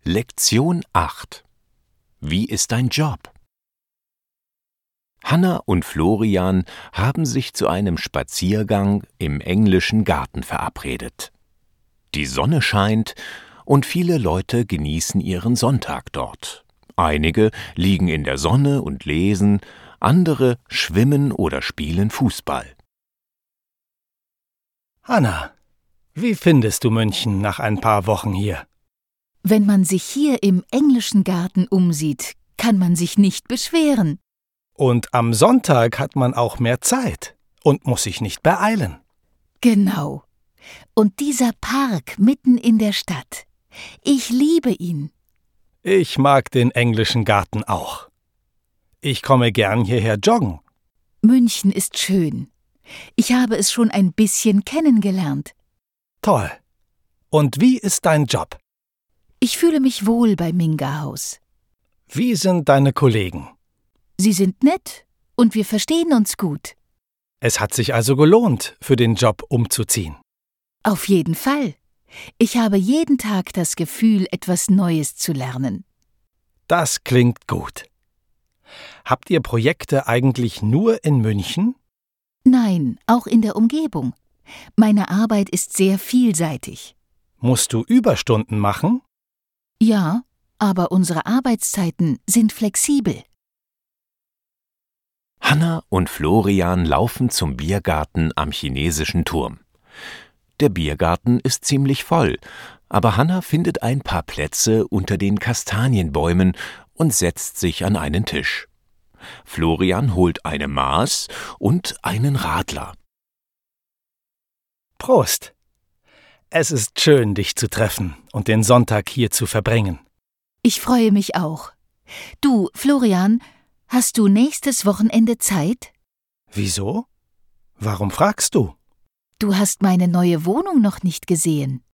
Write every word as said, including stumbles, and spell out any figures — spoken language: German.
Lektion acht. Wie ist dein Job? Hanna und Florian haben sich zu einem Spaziergang im englischen Garten verabredet. Die Sonne scheint und viele Leute genießen ihren Sonntag dort. Einige liegen in der Sonne und lesen, andere schwimmen oder spielen Fußball. Hanna, wie findest du München nach ein paar Wochen hier? Wenn man sich hier im englischen Garten umsieht, kann man sich nicht beschweren. Und am Sonntag hat man auch mehr Zeit und muss sich nicht beeilen. Genau. Und dieser Park mitten in der Stadt. Ich liebe ihn. Ich mag den englischen Garten auch. Ich komme gern hierher joggen. München ist schön. Ich habe es schon ein bisschen kennengelernt. Toll. Und wie ist dein Job? Ich fühle mich wohl bei Minga Haus. Wie sind deine Kollegen? Sie sind nett und wir verstehen uns gut. Es hat sich also gelohnt, für den Job umzuziehen. Auf jeden Fall. Ich habe jeden Tag das Gefühl, etwas Neues zu lernen. Das klingt gut. Habt ihr Projekte eigentlich nur in München? Nein, auch in der Umgebung. Meine Arbeit ist sehr vielseitig. Musst du Überstunden machen? Ja, aber unsere Arbeitszeiten sind flexibel. Hanna und Florian laufen zum Biergarten am chinesischen Turm. Der Biergarten ist ziemlich voll, aber Hanna findet ein paar Plätze unter den Kastanienbäumen und setzt sich an einen Tisch. Florian holt eine Maß und einen Radler. Prost! Es ist schön, dich zu treffen und den Sonntag hier zu verbringen. Ich freue mich auch. Du, Florian, hast du nächstes Wochenende Zeit? Wieso? Warum fragst du? Du hast meine neue Wohnung noch nicht gesehen.